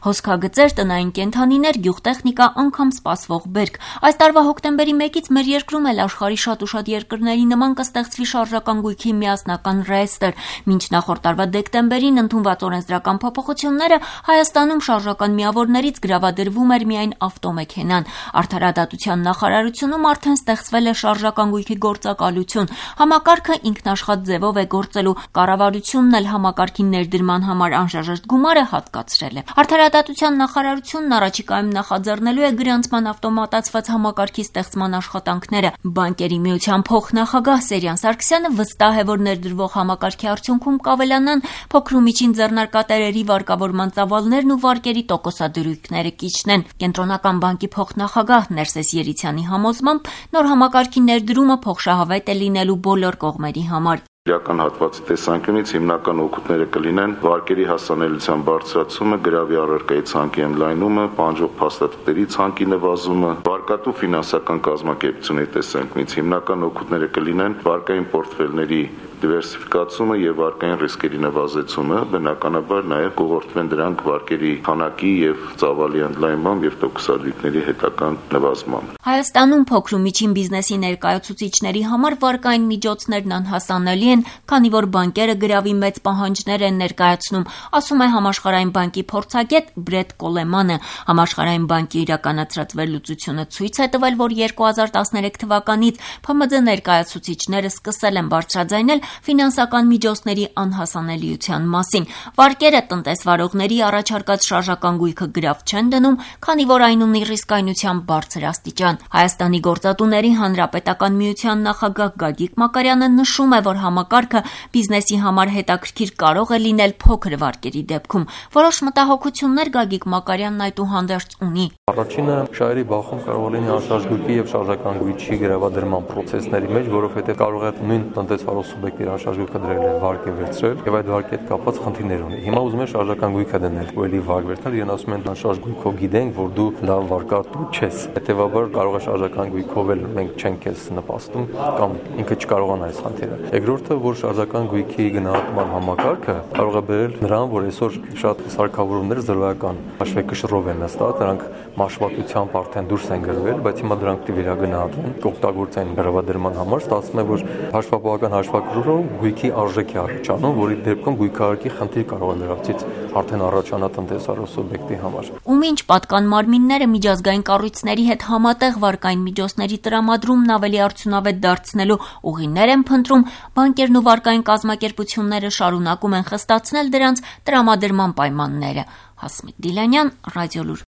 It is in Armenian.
հոսքագծեր, տնային կենդանիներ, գյուղտեխնիկա, անգամ սպասվող բերք։ Այս տարվա հոկտեմբերի 1-ից մեր երկրում էլ աշխարհի շատ ու շատ երկրների նման կստեղծվի շարժական գույքի միասնական ռեեստր։ Մինչ նախորդ տարվա դեկտեմբերին ընդունված օրենսդրական փոփոխությունները Հայաստանում շարժական միավորներից գրավադրվում էր միայն ավտոմեքենան։ Արդարադատության նախարարությունում արդեն ստեղծվել է շարժական գույքի գործակալություն։ Համակարգը ինքնաշխատ ձևով է գործելու, կառավարությունն էլ համակարգի ներդրման համար անհրաժեշտ գումարը հատկացրել է։ Արդարադատության նախարարությունն առաջիկայում նախաձեռնելու է գրանցման ավտոմատացված համակարգի ստեղծման աշխատանքները։ Բանկերի միության փոխնախագահ Սերյան Սարգսյանը վստահ է, որ ներդրվող համակարգի արդյունքում կավելանան փոքր ու միջին ձեռնարկատերերի վարկավորման ծավալներն ու վարկերի տոկոսադրույքները կիջնեն։ Կենտրոնական բանկի փոխնախագահ Ներսես Երիցյանի համոզմամբ նոր համակարգի ներդրումը փոխշահավետ է լինելու բոլոր կողմերի համար։ Իրական հատվածի տեսանկյունից հիմնական օգուտները կլինեն վարկերի հասանելիության բարձրացումը, գրավի առարկայի ցանկի ընդլայնումը, պահանջող փաստաթղթերի ցանկի նվազումը, վարկատու ֆինանսական կազմակերպությունների տեսանկյունից հիմնական օգուտները կլինեն վարկային պորտֆելների դիվերսիֆիկացումը եւ վարկային ռիսկերի նվազեցումը, բնականաբար նաեւ կողորտվեն դրանք վարկերի քանակի եւ ծավալի ընդլայնմամբ եւ տոկոսադրույքների հետական նվազմամբ։ Հայաստանում փոքր ու միջին բիզնեսի ներկայացուցիչների համար վարկային միջոցներն անհասանելի են, քանի որ բանկերը գրավի մեծ պահանջներ են ներկայացնում, ասում է Համաշխարհային բանկի փորձագետ Բրեդ Կոլեմանը։ Համաշխարհային բանկի իրականացրած վերլուծությունը ցույց է տվել, որ 2013 թվականից ՓՄՁ ներկայացուցիչները սկսել են բարձրաձայնել ֆինանսական միջոցների անհասանելիության մասին։ Վարկերը տնտեսվարողների առաջարկած շարժական գույքը գրավ չեն դնում, քանի որ այն ունի ռիսկայնության բարձր աստիճան։ Հայաստանի գործատուների հանրապետական միության նախագահ Գագիկ Մակարյանը նշում է, որ համակարգը բիզնեսի համար հետաքրքիր կարող է լինել փոքր վարկերի դեպքում։ Որոշ մտահոգություններ Գագիկ Մակարյանն այդուհանդերձ ունի։ Առաջինը շահերի բախում կարող է լինի անշարժ գույքի եւ շարժական գույքի գրավադրման process-ների մեջ, որովհետեւ կարող է նույն տնտեսվարող սուբյեկտի անշարժ գույքը դրել է վարկ է վերցրել եւ այդ վարկի հետ կապված խնդիրներ ունի։ Հիմա ուզում են շարժական գույքը դնել, ու էլի վարկ վերցնել, իրեն ասում են անշարժ գույքով գիտենք, որ դու լավ վարկատու չես։ Հետեւաբար կարող է շարժական գույքով էլ մենք չենք քեզ նպաստում կամ ինքը չկարողանա այս խնդիրը։ Երկրորդը, որ շարժական գույքի գնահատման համակարգը կարող է բերել նրան, որ այսօր շատ սարքավորումներ զրոյական հաշվեկշռով են նստած, նրանք մաշվածությամբ արդեն դուրս են գրվել, բայց հիմա դրանք դի վերագնահատվեն, կօգտագործեն գրավադրման համար, ստացվում է, որ հաշվապահական հաշվարկներում գույքի արժեք է առաջանում, որի դեպքում գույքահարկի խնդիր կարող է դրանցից արդեն առաջանա տնտեսվարող սուբյեկտի համար։ Ու մինչ պատկան մարմինները միջազգային կառույցների հետ համատեղ վարկային միջոցների տրամադրումն ավելի արդյունավետ դարձնելու ուղիներ են փնտրում, բանկերն ու վարկային կազմակերպությունները շարունակում են խստացնել դրանց տրամադրման պայմանները։ Հասմիկ Դիլանյան, Ռադիոլուր։